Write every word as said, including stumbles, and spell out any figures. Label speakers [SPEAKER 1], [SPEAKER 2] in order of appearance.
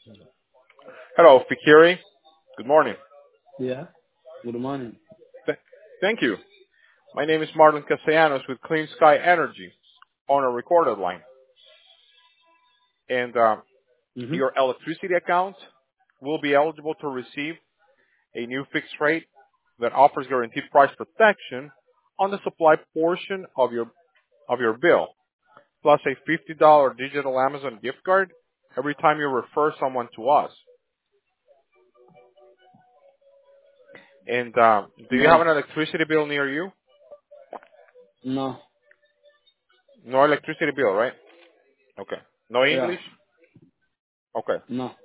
[SPEAKER 1] Hello, Fikiri. Good morning.
[SPEAKER 2] Yeah. Good morning.
[SPEAKER 1] Th- Thank you. My name is Marlon Castellanos with Clean Sky Energy on a recorded line. And uh,
[SPEAKER 2] Mm-hmm.
[SPEAKER 1] your electricity account will be eligible to receive a new fixed rate that offers guaranteed price protection on the supply portion of your of your bill, plus a fifty dollars digital Amazon gift card every time you refer someone to us. And uh, do you have
[SPEAKER 2] Yeah.
[SPEAKER 1] an electricity bill near you?
[SPEAKER 2] No.
[SPEAKER 1] No electricity bill, right? Okay. No
[SPEAKER 2] Yeah.
[SPEAKER 1] English? Okay.
[SPEAKER 2] No.